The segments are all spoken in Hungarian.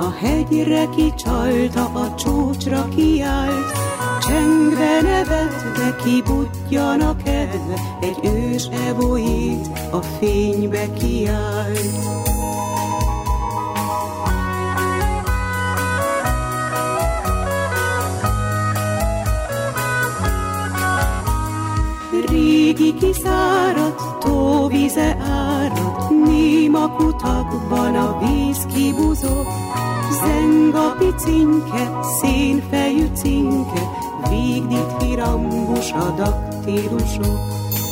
a hegyre kicsalta, a csúcsra kiállt, csengve nevetve kibudjanak el, egy ős evoit a fénybe kiállt. Régi kiszáradt, tóvize árad, néma kutakban a víz kibuzog, zeng a picinke, szénfejű cinke, végdit a daktílusok.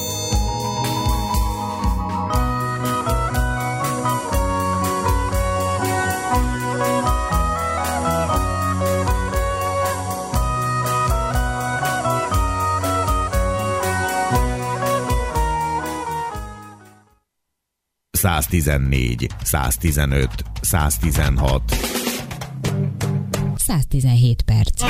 ...114, 115, 116. 117 perc.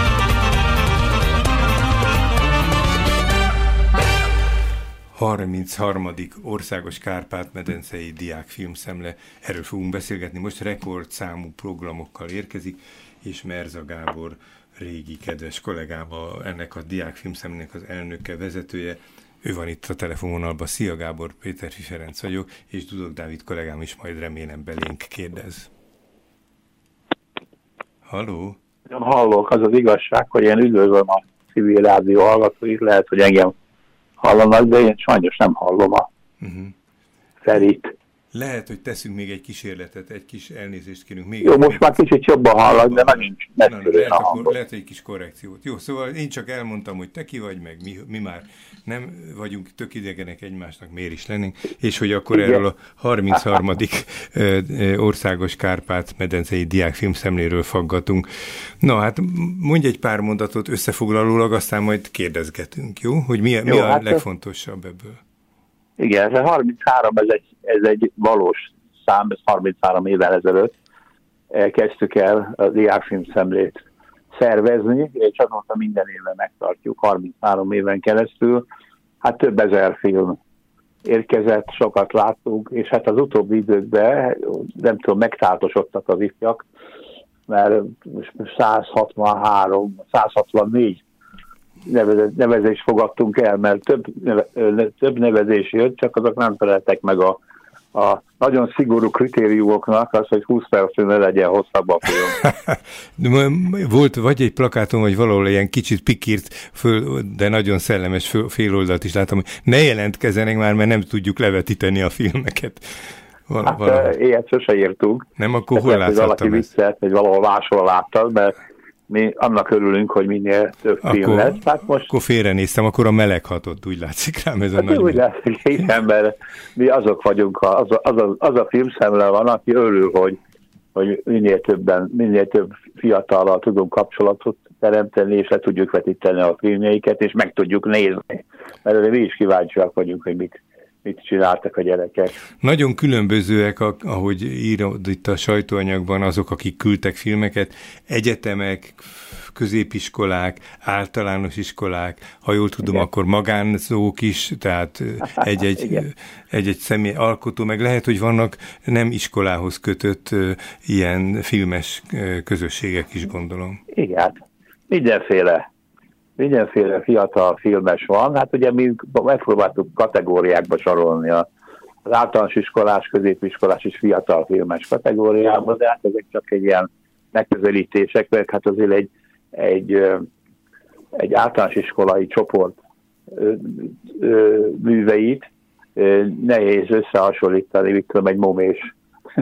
A 33. országos Kárpát-medencei diákfilmszemle. Erről fogunk beszélgetni. Most rekordszámú programokkal érkezik, és Merza Gábor, régi kedves kollégám, ennek a diákfilmszemlének az elnöke, vezetője. Ő van itt a telefonvonalban. Szia Gábor, Péterfi Ferenc vagyok, és Dudok Dávid kollégám is majd remélem belénk kérdez. Halló? Hallok, az az igazság, hogy én üdvözlöm a civil rádió hallgatóit, lehet, hogy engem hallanak, de én sajnos nem hallom a Ferit. Lehet, hogy teszünk még egy kísérletet, egy kis elnézést kérünk. Még jó, most már kicsit jobban hallak, de nagyon lehet egy kis korrekciót. Jó, szóval én csak elmondtam, hogy te ki vagy, meg mi már nem vagyunk tök idegenek egymásnak, miért is lennénk, és hogy akkor igen. Erről a 33. országos Kárpát-medencei diákfilmszemléről faggatunk. Na hát mondj egy pár mondatot összefoglalólag, aztán majd kérdezgetünk, jó? Hogy mi a legfontosabb ebből? Igen, ez 33, ez egy valós szám, ez 33 évvel ezelőtt kezdtük el a diákfilmszemlét szervezni, és azóta minden éven megtartjuk, 33 éven keresztül. Hát több ezer film érkezett, sokat láttunk, és hát az utóbbi időkben, nem tudom, megtáltosodtak az ifjak, mert 164 nevezést fogadtunk el, mert több nevezés jött, csak azok nem feleltek meg a nagyon szigorú kritériumoknak, az, hogy 20 percnél ne legyen hosszabb a film. Volt vagy egy plakáton, vagy valahol ilyen kicsit pikírt, de nagyon szellemes féloldalt is látom, hogy ne jelentkezzenek már, mert nem tudjuk levetíteni a filmeket. Ilyet sose írtunk. Nem, akkor hol láthattam valaki viccelt, vagy valahol máshol láttad, mert mi annak örülünk, hogy minél több film lesz. Hát most... Akkor félrenéztem, akkor a meleg hatott, úgy látszik rám ez a nagy... Úgy látszik, igen, mert mi azok vagyunk, az a filmszemle van, aki örül, hogy minél több fiatallal tudunk kapcsolatot teremteni, és le tudjuk vetíteni a filmjeiket, és meg tudjuk nézni. Mert mi is kíváncsiak vagyunk, hogy mit csináltak a gyerekek. Nagyon különbözőek, ahogy írod itt a sajtóanyagban, azok, akik küldtek filmeket, egyetemek, középiskolák, általános iskolák, ha jól tudom, igen. Akkor magánzók is, tehát egy-egy személy alkotó, meg lehet, hogy vannak nem iskolához kötött ilyen filmes közösségek is, gondolom. Igen, mindenféle fiatal filmes van. Hát ugye mi megpróbáltuk kategóriákba sorolni az általános iskolás, középiskolás és fiatal filmes kategóriába, de hát ezek csak egy ilyen megközelítések, mert hát azért egy általános iskolai csoport műveit nehéz összehasonlítani, mit tudom, egy momés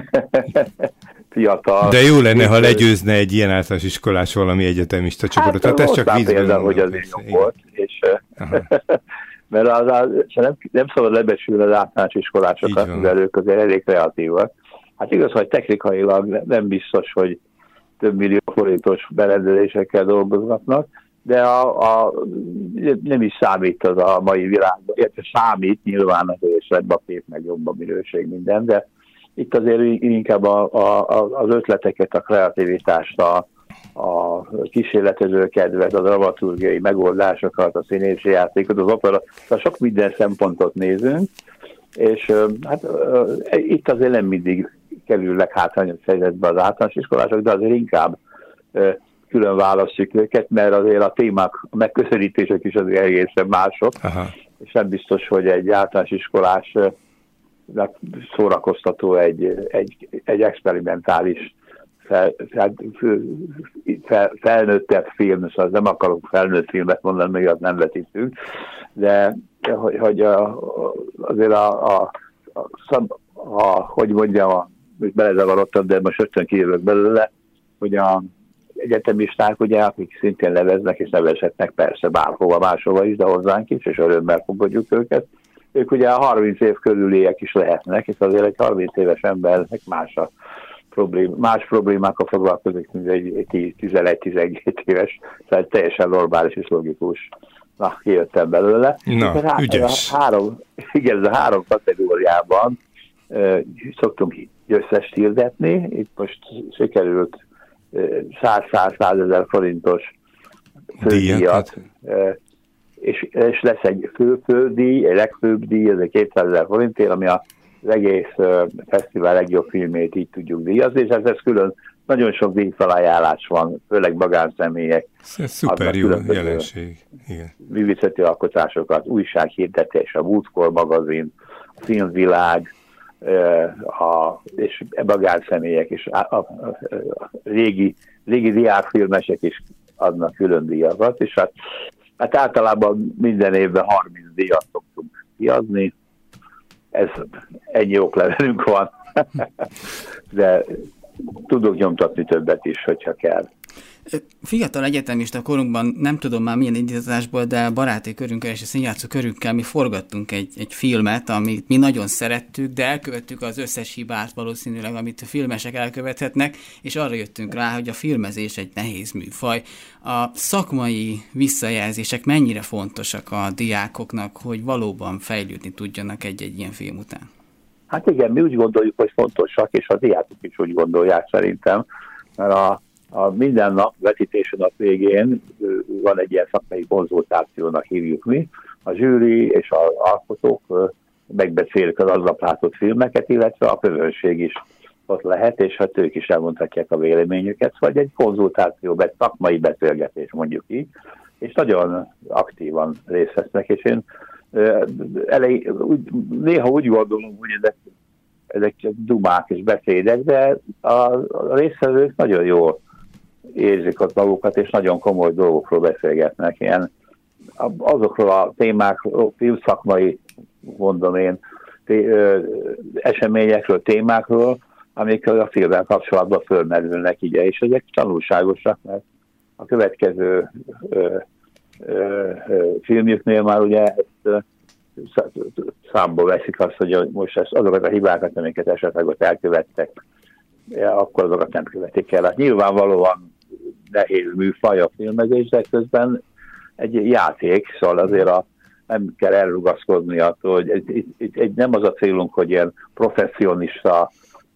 fiatal. De jó lenne, ha legyőzne egy ilyen általános iskolás valami egyetemista csoportot. Hát ez csak vízből hogy az jó volt, és mert nem szabad lebecsülni az általános iskolásokat, mivel ők azért elég kreatívak. Hát igaz, hogy technikailag nem biztos, hogy több millió forintos berendezésekkel dolgoznak, de nem is számít az a mai világban. Illetve számít, nyilván azért lett a kép, meg jobb a minőség minden, de itt azért inkább az ötleteket, a kreativitást, a kísérletező kedvet, a dramaturgiai megoldásokat, a színési játékot, az opera, sok minden szempontot nézünk, és hát itt azért nem mindig kerülnek hátrányos helyzetbe az általános iskolások, de azért inkább külön választjuk őket, mert azért a témák, a megközelítések is azért egészen mások, és nem biztos, hogy egy általános iskolás szórakoztató egy experimentális felnőttebb film, szóval nem akarok felnőtt filmet mondani, még azt nem vetítünk, de hogy azért hogy mondjam, belezavarodtam, de most rögtön kijövök belőle, hogy a egyetemisták, ugye, akik szintén leveznek és nevezhetnek persze bárhova, máshova is, de hozzánk is, és örömmel fogadjuk őket. Ők ugye a 30 év körüliek is lehetnek, és azért egy 30 éves embernek más problémákkal foglalkozik, mint egy 11-12 éves, tehát teljesen normális és logikus. Na, kijöttem belőle. Na, ügyes. Ez a három kategóriában szoktunk győztest hirdetni. Itt most sikerült 100-100 ezer forintos fődíjat, és lesz egy fődíj, egy legfőbb díj, ez egy 200 ezer forintért, ami az egész fesztivál legjobb filmét így tudjuk díjazni, és ez külön nagyon sok díjfelajánlás van, főleg magánszemélyek. Ez szuper jó jelenség. Igen. Művészeti alkotásokat, újsághirdetés, a Múltkor magazin, a Filmvilág, és magánszemélyek, és a régi diákfilmesek is adnak külön díjakat, és hát általában minden évben 30 díjat szoktunk kiadni. Ez ennyi oklevelünk van, de tudok nyomtatni többet is, hogyha kell. Fiatal egyetemista korunkban, nem tudom már milyen indításból, de baráti körünkkel és a színjátszó körünkkel mi forgattunk egy filmet, amit mi nagyon szerettük, de elkövettük az összes hibát valószínűleg, amit a filmesek elkövethetnek, és arra jöttünk rá, hogy a filmezés egy nehéz műfaj. A szakmai visszajelzések mennyire fontosak a diákoknak, hogy valóban fejlődni tudjanak egy ilyen film után? Hát igen, mi úgy gondoljuk, hogy fontosak, és a diákok is úgy gondolják szerintem, mert a minden nap, vetítési nap végén van egy ilyen szakmai konzultációnak hívjuk mi. A zsűri és az alkotók megbeszélik az aznap látott filmeket, illetve a közönség is ott lehet, és hát ők is elmondhatják a véleményüket, vagy egy konzultáció, egy szakmai beszélgetés mondjuk így, és nagyon aktívan részt vesznek, és én néha úgy gondolom, hogy ezek csak dumák és beszédek, de a résztvevők nagyon jól érzik ott magukat, és nagyon komoly dolgokról beszélgetnek. Ilyen azokról a témákról, filmszakmai, mondom én, eseményekről, témákról, amik a filmmel kapcsolatban fölmerülnek, ugye, és ezek tanulságosak, mert a következő filmjüknél már ugye ezt számba veszik azt, hogy most azokat a hibákat, amiket esetleg ott elkövettek, akkor azokat nem követik el. Hát nyilvánvalóan nehéz műfaj a filmezés, de közben egy játék, szóval azért nem kell elrugaszkodni attól, hogy nem az a célunk, hogy ilyen professzionista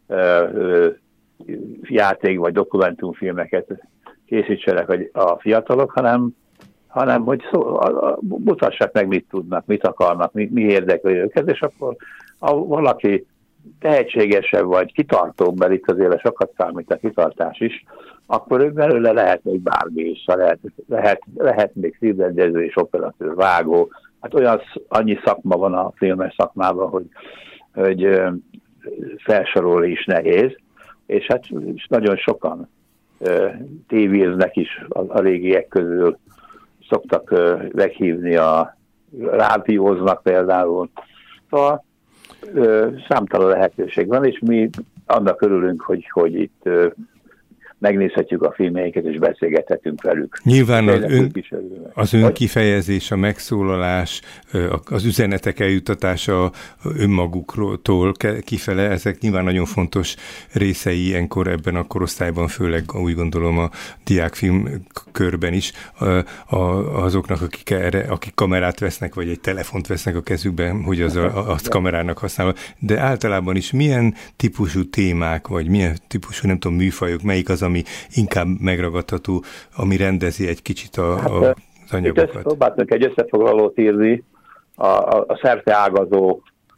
játék vagy dokumentumfilmeket készítsenek a fiatalok, hanem hogy mutassák meg, mit tudnak, mit akarnak, mi érdekli őket, és akkor ha valaki tehetségesebb vagy kitartóbb, mert itt azért sokat számít a kitartás is, akkor ők belőle lehet még bármi is, lehet még filmrendező és operatőr, vágó. Hát annyi szakma van a filmes szakmában, hogy felsorolni is nehéz, és hát nagyon sokan tévéznek is a régiek közül, szoktak meghívni, rádióznak például. Szóval számtalan lehetőség van, és mi annak örülünk, hogy itt megnézhetjük a filmjeiket, és beszélgethetünk velük. Nyilván az önkifejezés, a megszólalás, az üzenetek eljutatása önmaguktól kifele, ezek nyilván nagyon fontos részei ilyenkor ebben a korosztályban, főleg úgy gondolom a diákfilm körben is, azoknak, akik kamerát vesznek, vagy egy telefont vesznek a kezükben, hogy azt kamerának használva. De általában is milyen típusú témák, vagy milyen típusú, nem tudom, műfajok, melyik az, ami inkább megragadható, ami rendezi egy kicsit az anyagokat? Próbáltunk egy összefoglalót írni a szerte ágazó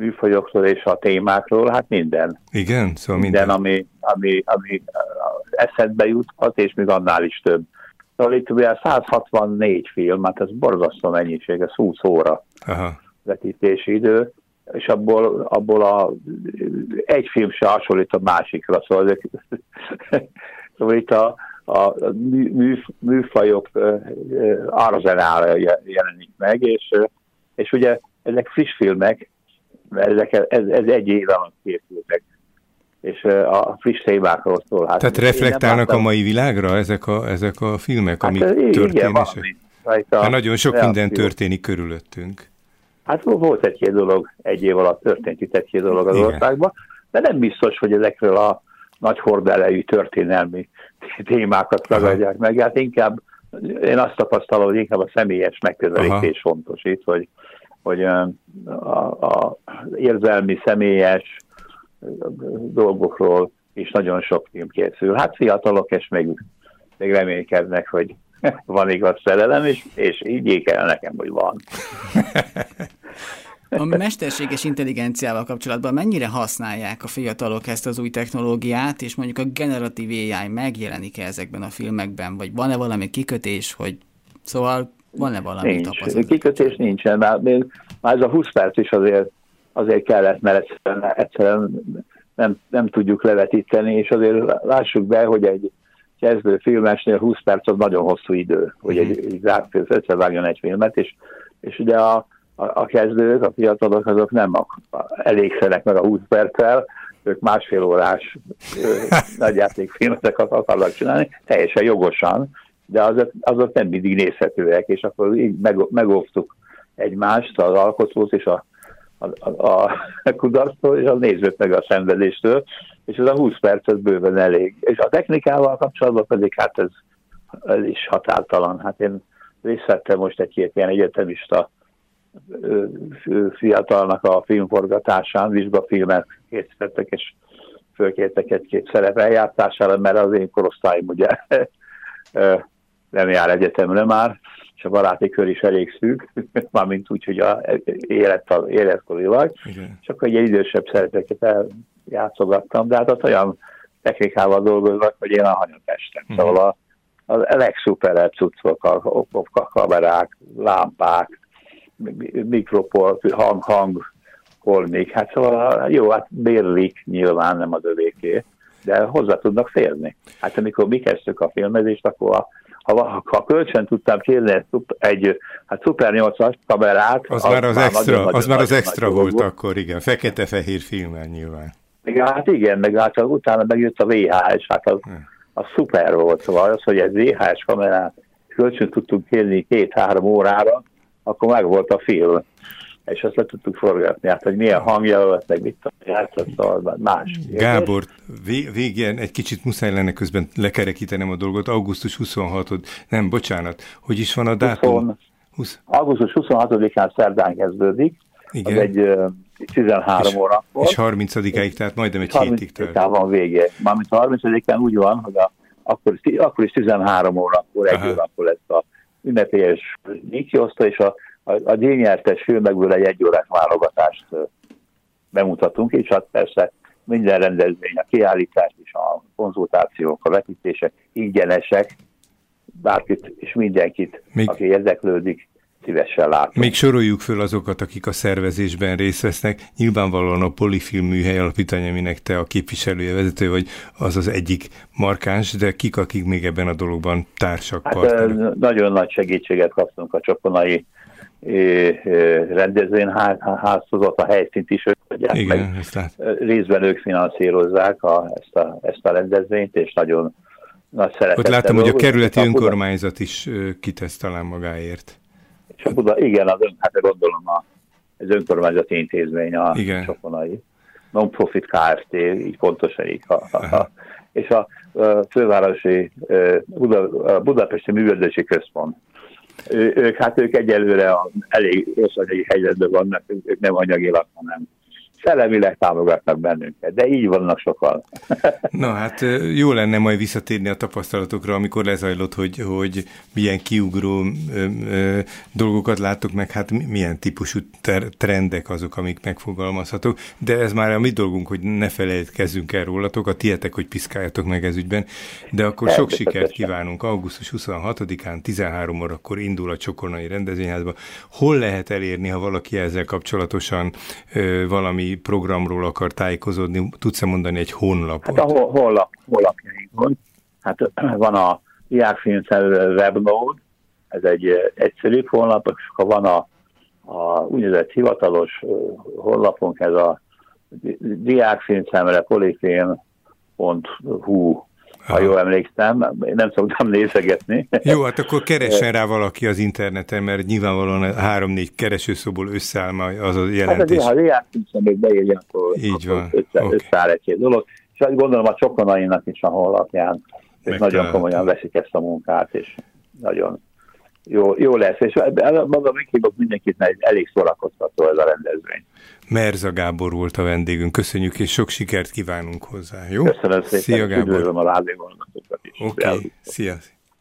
műfajoktól és a témákról, hát minden. Igen, szóval minden. Ami eszedbe juthat, és még annál is több. Szóval itt ugye 164 film, hát ez borzasztó mennyiség, ez 20 óra vetítési idő, és abból egy film se hasonlít a másikra, szóval itt a műfajok arzenála jelenik meg, és ugye ezek friss filmek, mert ez egy év alatt készültek, és a friss témákról szól. Hát tehát reflektálnak a mai világra ezek a filmek, amik történések? Hát nagyon sok minden történik körülöttünk. Hát volt egy-két dolog, egy év alatt történt itt egy-két dolog az országban, de nem biztos, hogy ezekről a nagy horderejű történelmi témákat ragadják meg. Hát inkább, én azt tapasztalom, hogy inkább a személyes megközelítés fontos itt, hogy a érzelmi, személyes dolgokról is nagyon sok film készül. Hát fiatalok, és még reménykednek, hogy van igaz szerelem, és így kell nekem, hogy van. A mesterséges intelligenciával kapcsolatban mennyire használják a fiatalok ezt az új technológiát, és mondjuk a generatív AI megjelenik-e ezekben a filmekben, vagy van-e valami kikötés, hogy szóval van-e valami tapasztalat? Kikötés nincsen, már ez a 20 perc is azért kellett, mert egyszerűen nem tudjuk levetíteni, és azért lássuk be, hogy egy kezdő filmesnél 20 perc az nagyon hosszú idő, hogy egy zártfilm összevágjon egy filmet, és ugye a kezdők, a fiatalok, azok nem elégszenek meg a 20 perccel, ők másfél órás nagyjátékfilmeket akarnak csinálni, teljesen jogosan, de azok nem mindig nézhetőek, és akkor így megóvtuk egymást, az alkotót és a kudarctól, és a nézőt meg a szenvedéstől, és ez a 20 perc ez bőven elég. És a technikával kapcsolatban pedig hát ez is határtalan. Hát én részt vettem most egy-két ilyen egyetemista fiatalnak a filmforgatásán, vizsgafilmet készítettek, és fölkértek egy-két szerep eljátszására, mert az én korosztályom ugye nem jár egyetemre már, és a baráti kör is elég szűk, mármint úgy, hogy életkorilag, és akkor egy idősebb szerepeket eljátszogattam, de hát ott olyan technikával dolgoznak, hogy én a hanyatestem. Szóval a legszuperebb cuccok, a kamerák, lámpák, mikrofon, hangkolmik, hát szóval jó, hát bérlik nyilván, nem az övéké, de hozzá tudnak férni. Hát amikor mi kezdtük a filmezést, akkor ha kölcsön tudtam kérni egy Super 8-as kamerát... Az már az extra volt akkor, igen. Fekete-fehér filmen nyilván. Hát igen, meg hát utána megjött a VHS, hát az szuper volt. Szóval az, hogy egy VHS kamerát kölcsön tudtunk kérni 2-3 órára, akkor meg volt a film. És azt le tudtuk forgatni, hát hogy milyen hangja volt, meg mit játszott, más. Gábor, végén egy kicsit muszáj lenne közben lekerekítenem a dolgot. Augusztus 26-od, nem, bocsánat, hogy is van a dátum? Augusztus 26-án szerdán kezdődik, igen. Az egy 13 órakor. És 30-áig, tehát majdnem egy hétig tart. 30-án van vége. Mármint a 30-án úgy van, hogy akkor is 13 órakor, egy órakor lesz a ünnepélyes díjkiosztó, és a díjnyertes filmekből egy órás válogatást bemutatunk, és hát persze minden rendezvény, a kiállítás és a konzultációk, a vetítések ingyenesek, bárkit és mindenkit, aki érdeklődik, szívesen látom. Még soroljuk föl azokat, akik a szervezésben részt vesznek. Nyilvánvalóan a Polifilm Műhely Alapítvány, aminek te a képviselője, vezető vagy, az az egyik markáns, de kik, akik még ebben a dologban társak, partnerek? Nagyon nagy segítséget kaptunk a Csokonai rendezvényházhoz, a helyszínt is adják, igen, meg részben ők finanszírozzák ezt a rendezvényt, és nagyon nagy szeretettel. Ott láttam, hogy a kerületi önkormányzat is kitesz talán magáért. És igen, hát gondolom az önkormányzati intézmény a Csokonai. Non-profit Kft. Így pontosan így. És a fővárosi Budapesti Művelődési Központ. Ők egyelőre elég rossz anyagi helyzetben vannak, ők nem anyagilag, hanem szellemileg támogatnak bennünket, de így vannak sokan. Na hát jó lenne majd visszatérni a tapasztalatokra, amikor lezajlott, hogy milyen kiugró dolgokat láttok meg, hát milyen típusú trendek azok, amik megfogalmazhatók, de ez már a mi dolgunk, hogy ne felejtkezzünk el rólatok, a tietek, hogy piszkáljatok meg ez ügyben, de akkor sok sikert kívánunk. Augusztus 26-án 13 órakor indul a Csokonai Rendezvényházba. Hol lehet elérni, ha valaki ezzel kapcsolatosan valami programról akar tájékozódni? Tudsz-e mondani egy honlapot? Hát a honlapjainkon. Hát van a Diákfilmszemle webnode, ez egy egyszerű honlap, és ha van a úgynevezett hivatalos honlapunk, ez a Diákfilmszemle polyfilm.hu, ha jól emlékszem, nem szoktam nézegetni. Jó, hát akkor keressen rá valaki az interneten, mert nyilvánvalóan 3-4 keresőszóból összeáll majd az a jelentés. Hát ha Diákfilmszemlét beírja, akkor összeáll egy dolog. És azt gondolom a Csokonainak is a honlapján, és nagyon komolyan veszik ezt a munkát, és nagyon jó lesz. És mondom, meghívok mindenkit, mert elég szórakoztató ez a rendezvény. Merza Gábor volt a vendégünk. Köszönjük, és sok sikert kívánunk hozzá. Jó? Köszönöm szépen. Szia, Gábor. Üdvözlöm a rádióhallgatókat is. Oké, szia.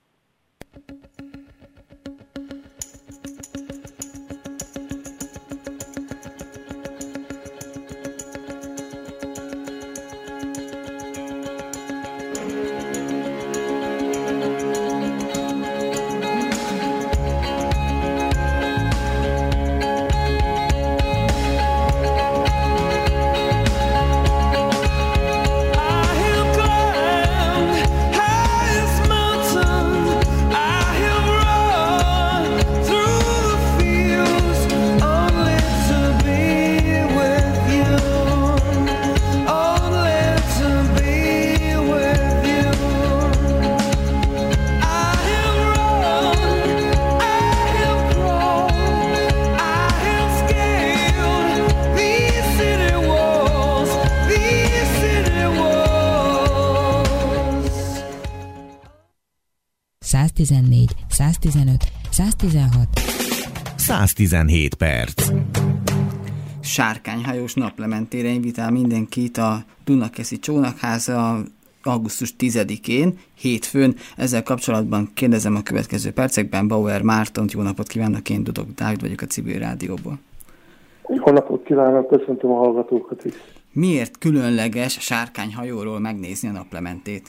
...114, 115, 116... 117 perc. Sárkányhajós naplementére invitál mindenkit a Dunakeszi Csónakháza augusztus 10-én, hétfőn. Ezzel kapcsolatban kérdezem a következő percekben Bauer Mártont. Jó napot kívánok, én Dudok Dávid vagyok a Civil Rádióból. Jó napot kívánok, köszöntöm a hallgatókat is. Miért különleges Sárkányhajóról megnézni a naplementét?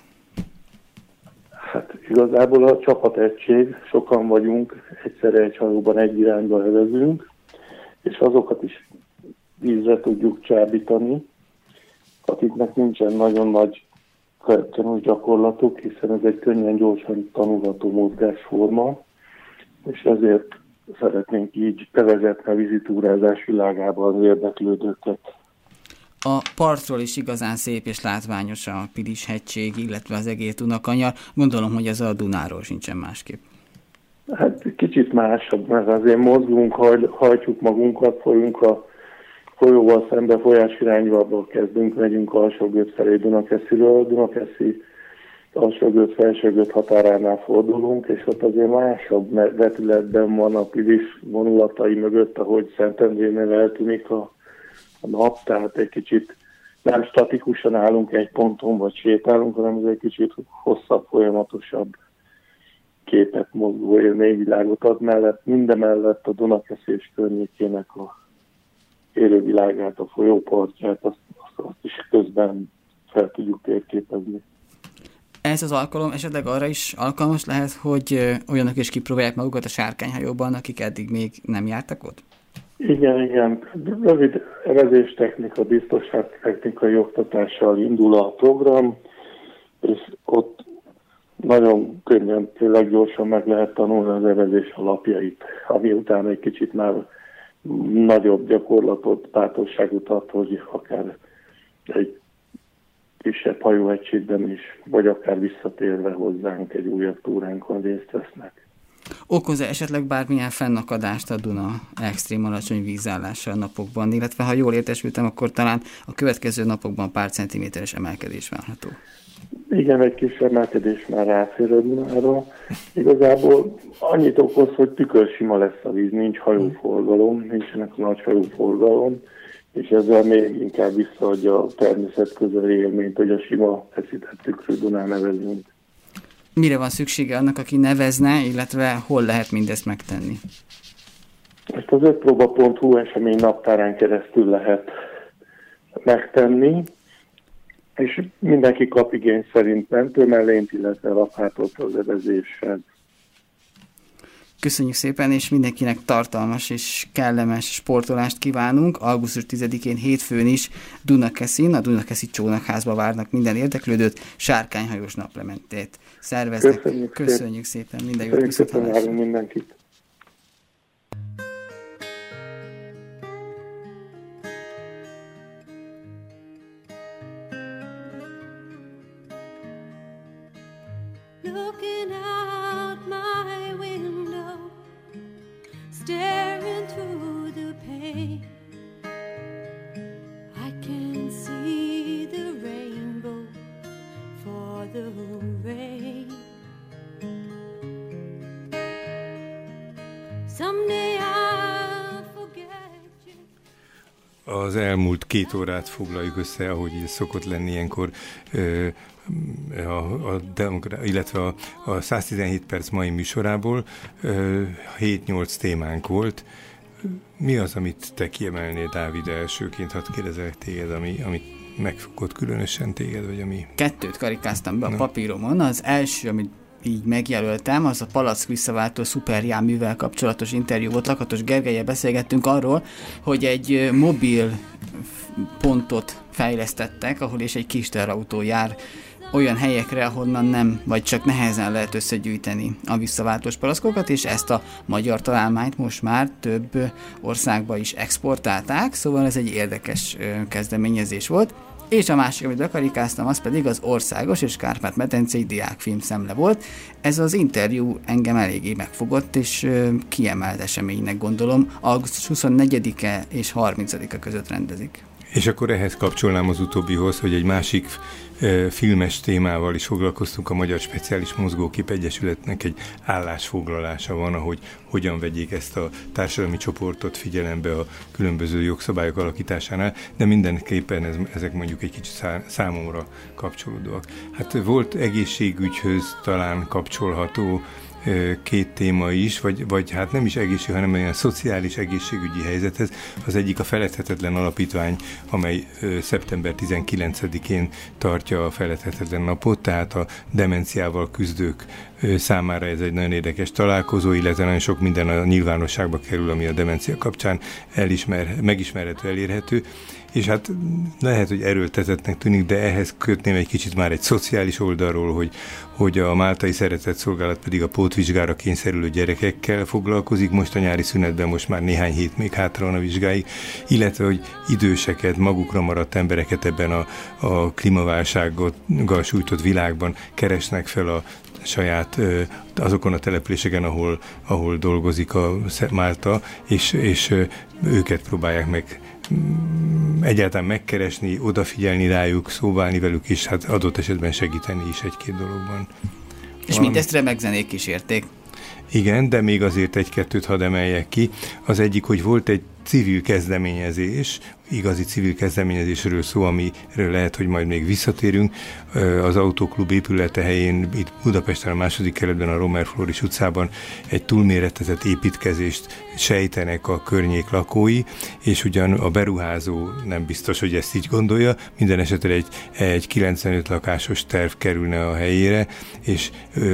Hát igazából a csapategység, sokan vagyunk, egyszerre egy hajóban egy irányba evezünk, és azokat is vízre tudjuk csábítani, akiknek nincsen nagyon nagy kölcsönös gyakorlatuk, hiszen ez egy könnyen, gyorsan tanulható mozgásforma, és ezért szeretnénk így bevezetni a vízitúrázás világába az érdeklődőket. A partról is igazán szép és látványos a Pilis-hegység, illetve az egész Dunakanyar. Gondolom, hogy ez a Dunáról sincsen másképp. Hát kicsit másabb, mert azért mozgunk, hajtjuk magunkat, folyunk a folyóval szembe, folyásirányba kezdünk, megyünk Alsógöt felé Dunakesziről. Dunakeszi Alsógöt, Felsőgöt határánál fordulunk, és ott azért másabb vetületben van a Pilis vonulatai mögött, ahogy Szentendrénél eltűnik a nap, tehát egy kicsit nem statikusan állunk egy ponton, vagy sétálunk, hanem ez egy kicsit hosszabb, folyamatosabb képet, mozgó élményvilágot ad mellett, mindemellett a Dunakeszi és környékének a élővilágát, a folyópartját, azt is közben fel tudjuk térképezni. Ez az alkalom esetleg arra is alkalmas lehet, hogy olyanok is kipróbálják magukat a Sárkányhajóban, akik eddig még nem jártak ott? Igen. Rövid evezéstechnika, biztonságtechnikai oktatással indul a program, és ott nagyon könnyen, tényleg gyorsan meg lehet tanulni az evezés alapjait, ami után egy kicsit már nagyobb gyakorlatot, bátorságot ad, hogy akár egy kisebb hajóegységben is, vagy akár visszatérve hozzánk egy újabb túránkon részt vesznek. Okoz-e esetleg bármilyen fennakadást a Duna extrém alacsony vízállása a napokban, illetve ha jól értesültem, akkor talán a következő napokban pár centiméteres emelkedés várható? Igen, egy kis emelkedés már ráfér a Dunára. Igazából annyit okoz, hogy tükörsima lesz a víz, nincs hajóforgalom, nincsenek nagy hajóforgalom, és ezzel még inkább visszaadja a természet közeli élményt, hogy a sima feszített tükrű Dunán nevezünk. Mire van szüksége annak, aki nevezne, illetve hol lehet mindezt megtenni? Ezt az ötpróba.hu esemény naptárán keresztül lehet megtenni, és mindenki kap igény szerint mentőmellényt, illetve lapátot az evezéshez. Köszönjük szépen, és mindenkinek tartalmas és kellemes sportolást kívánunk. Augusztus 10-én hétfőn is Dunakeszin, a Dunakeszi Csónakházba várnak minden érdeklődőt, sárkányhajós naplementét szerveznek. Köszönjük szépen, minden jót, viszontlátásra mindenkit. Looking out my window, staring through the pane, I can see the rainbow for the rain. Someday I'll forget you. Az elmúlt 2 órát foglaljuk össze, ahogy ez szokott lenni ilyenkor, illetve a 117 perc mai műsorából 7-8 témánk volt. Mi az, amit te kiemelnél, Dávid, elsőként? Hadd kérdezelek téged, amit megfogott különösen téged, vagy ami... 2 karikáztam be a papíromon. Az első, amit így megjelöltem, az a palack visszaváltó szuperjárművel kapcsolatos interjú volt. Lakatos Gergellyel beszélgettünk arról, hogy egy mobil pontot fejlesztettek, ahol és egy kis teherautó jár olyan helyekre, ahonnan nem, vagy csak nehezen lehet összegyűjteni a visszaváltós palackokat, és ezt a magyar találmányt most már több országba is exportálták, szóval ez egy érdekes kezdeményezés volt. És a másik, amit bekarikáztam, az pedig az országos és Kárpát-medencei diákfilm szemle volt. Ez az interjú engem eléggé megfogott, és kiemelt eseménynek gondolom. Augusztus 24-e és 30-a között rendezik. És akkor ehhez kapcsolnám az utóbbihoz, hogy egy másik filmes témával is foglalkoztunk, a Magyar Speciális Mozgókép Egyesületnek egy állásfoglalása van, ahogy hogyan vegyék ezt a társadalmi csoportot figyelembe a különböző jogszabályok alakításánál, de mindenképpen ezek mondjuk egy kicsit számomra kapcsolódóak. Hát volt egészségügyhöz talán kapcsolható 2 téma is, vagy hát nem is egészség, hanem olyan szociális egészségügyi helyzethez. Az egyik a Feledhetetlen Alapítvány, amely szeptember 19-én tartja a Feledhetetlen napot, tehát a demenciával küzdők számára ez egy nagyon érdekes találkozó, illetve nagyon sok minden a nyilvánosságba kerül, ami a demencia kapcsán megismerhető, elérhető. És hát lehet, hogy erőltetettnek tűnik, de ehhez kötném egy kicsit már egy szociális oldalról, hogy a Máltai Szeretett Szolgálat pedig a pótvizsgára kényszerülő gyerekekkel foglalkozik. Most a nyári szünetben most már néhány hét még hátra van a vizsgáig, illetve hogy időseket, magukra maradt embereket ebben a klímaválsággal sújtott világban keresnek fel a saját azokon a településeken, ahol dolgozik a Málta, és őket próbálják meg egyáltalán megkeresni, odafigyelni rájuk, szóválni velük, és hát adott esetben segíteni is 1-2 dologban. És mindezt remek zenék kísérték. Igen, de még azért 1-2-t hadd emeljek ki. Az egyik, hogy volt egy civil kezdeményezés, igazi civil kezdeményezésről szó, amiről lehet, hogy majd még visszatérünk. Az Autóklub épülete helyén, itt Budapesten a 2. kerületben, a Romer Floris utcában egy túlméretezett építkezést sejtenek a környék lakói, és ugyan a beruházó nem biztos, hogy ezt így gondolja, minden esetre egy 95 lakásos terv kerülne a helyére, és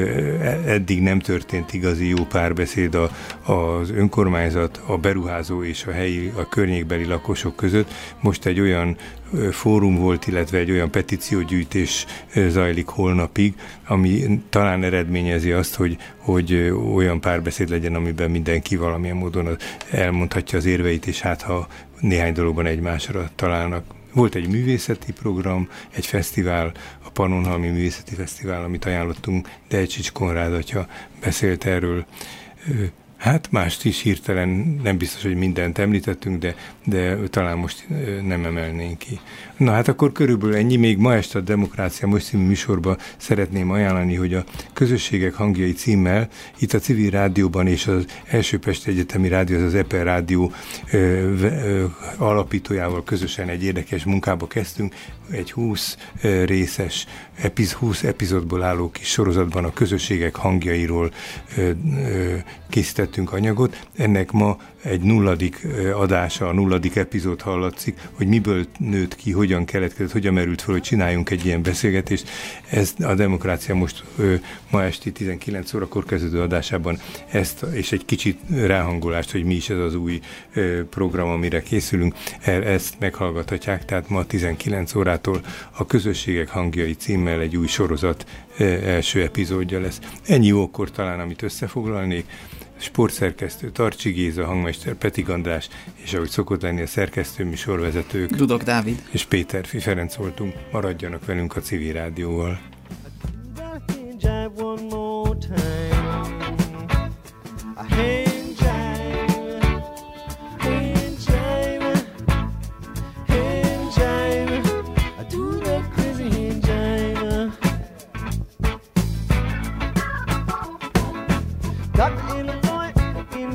eddig nem történt igazi jó párbeszéd az önkormányzat, a beruházó és a környékbeli lakosok között. Most egy olyan fórum volt, illetve egy olyan petíciógyűjtés zajlik holnapig, ami talán eredményezi azt, hogy olyan párbeszéd legyen, amiben mindenki valamilyen módon elmondhatja az érveit, és hát ha néhány dologban egymásra találnak. Volt egy művészeti program, egy fesztivál, a Pannonhalmi Művészeti Fesztivál, amit ajánlottunk, de Ecsics Konrád atya beszélt erről. Hát mást is hirtelen, nem biztos, hogy mindent említettünk, de talán most nem emelnénk ki. Na hát akkor körülbelül ennyi. Még ma este a Demokrácia Most című műsorban szeretném ajánlani, hogy a Közösségek hangjai címmel itt a Civil Rádióban és az Első Pesti Egyetemi Rádió, az EPER Rádió alapítójával közösen egy érdekes munkába kezdtünk. Egy 20 részes, 20 epizódból álló kis sorozatban a közösségek hangjairól készítettünk anyagot. Ennek ma egy 0. adása, a 0. epizód hallatszik, hogy miből nőtt ki, hogyan keletkezett, hogyan merült fel, hogy csináljunk egy ilyen beszélgetést. Ez a Demokrácia Most ma esti 19 órakor kezdődő adásában ezt, és egy kicsit ráhangolást, hogy mi is ez az új program, amire készülünk, ezt meghallgathatják, tehát ma 19 órától a Közösségek hangjai címmel egy új sorozat első epizódja lesz. Ennyi jókor talán, amit összefoglalnék. Sportszerkesztő Tarcsi Géza, hangmester Peti András, és ahogy szokott lenni a szerkesztő műsorvezetők Dudok Dávid és Péterfi Ferenc voltunk. Maradjanak velünk a Civil Rádióval.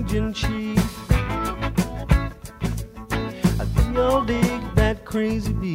Chief, I think I'll dig that crazy beat.